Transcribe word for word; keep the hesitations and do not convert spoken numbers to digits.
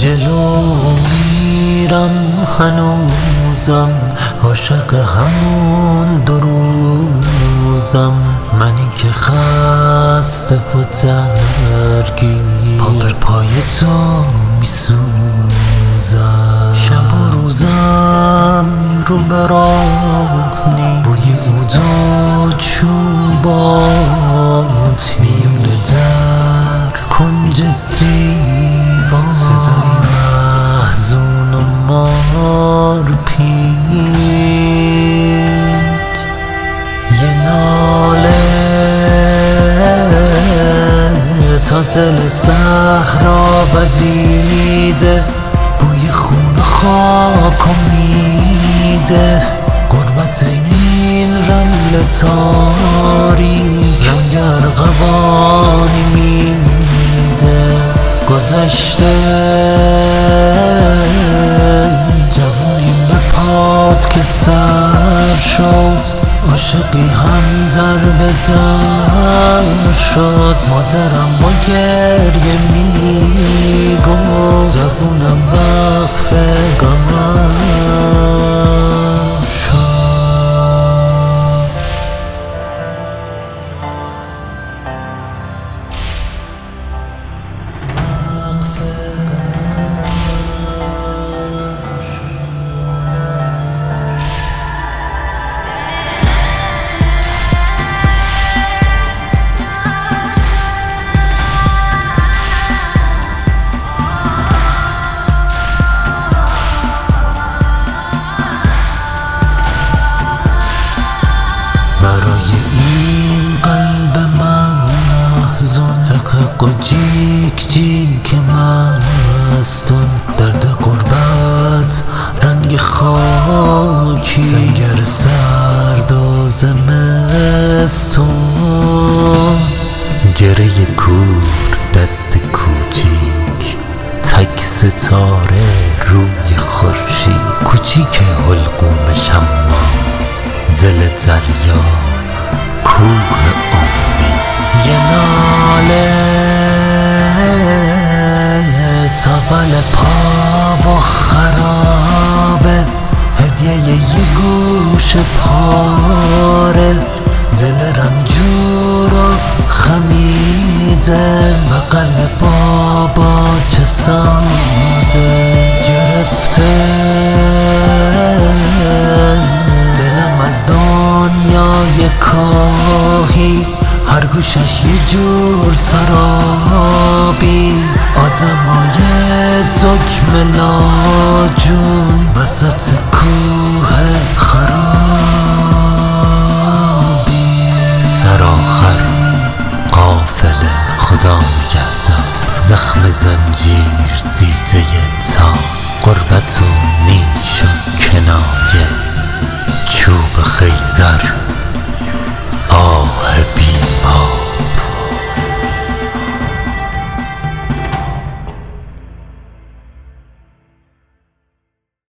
جلو میرم هنوزم عاشق همون دو روزم، منی که خسته و درگیر پا بر پای تو میسوزم. شب و روزم رو براه نی بوی عود و چوباتی میونه در کنج دیوان صدای محزون و مار پیچ یه ناله تا دل صحرا وزیده، بوی خون و خاک و میده. غربت این رمل تاریک رنگ ارغوانی میده. گذشته جوونیم به پات که سر شد، عاشقی هم در به در شد. مادرم با گریه میگفت جوونم وقف غمم شد. وقف غمم شد. برای این قلب محزون حق و جیک جیک مستون، درد غربت رنگ خاکی سنگر سرد و زمستون. گره کور دست کوچیک تک ستاره روی خورشید، کوچیک حلقوم شمع دل دریا کوه امید. یه ناله تاول پا و خرابه، هدیه یه گوش پاره. دل رنجور و خمیده، بغل بابا چه ساده گرفته. دلم از دنیای کاهی، هر گوشش یه جور سرابی. آدمای دکمه لاجون وسط کوه خرابی. سرآخر قافله خدا نگهدار، زخم زنجیر دیده تا غربت و نیش و کنایه چوب خیزر آه بی